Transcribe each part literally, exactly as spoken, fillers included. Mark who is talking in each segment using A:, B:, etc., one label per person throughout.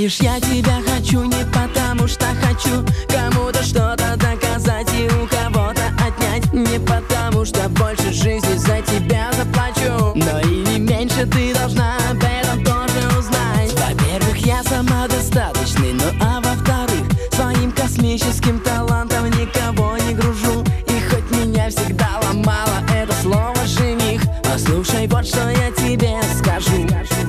A: Видишь, я тебя хочу не потому что хочу кому-то что-то доказать и у кого-то отнять, не потому что больше жизни за тебя заплачу, но и не меньше ты должна об этом тоже узнать. Во-первых, я самодостаточный, ну а во-вторых, своим космическим талантом никого не гружу. И хоть меня всегда ломало это слово «жених», послушай, вот что я тебе скажу.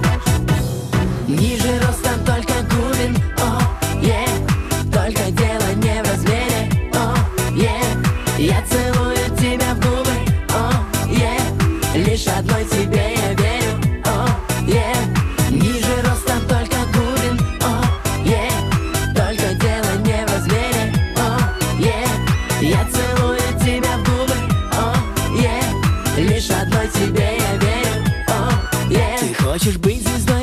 A: Ниже ростом только губин, о, е, только дело не в размере, о, е. Я целую тебя в губы, о, е, лишь одной тебе я верю, о, е. Ниже ростом только губин, о, е, только дело не в размере, о, е. Я целую тебя в губы, о, е, лишь одной тебе я верю, о, е. Ты хочешь быть звездой